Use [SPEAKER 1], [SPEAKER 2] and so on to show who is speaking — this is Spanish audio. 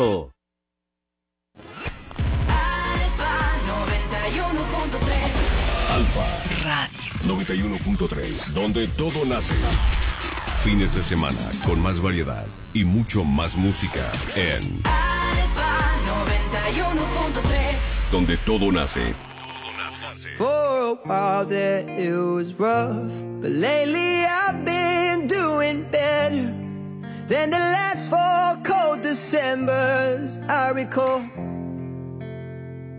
[SPEAKER 1] Alfa Radio 91.3, donde todo nace. Fines de semana con más variedad y mucho más música en
[SPEAKER 2] Alfa 91.3,
[SPEAKER 1] donde todo nace.
[SPEAKER 3] For a while there it was rough, but lately I've been doing better than the last 4 cold Decembers I recall.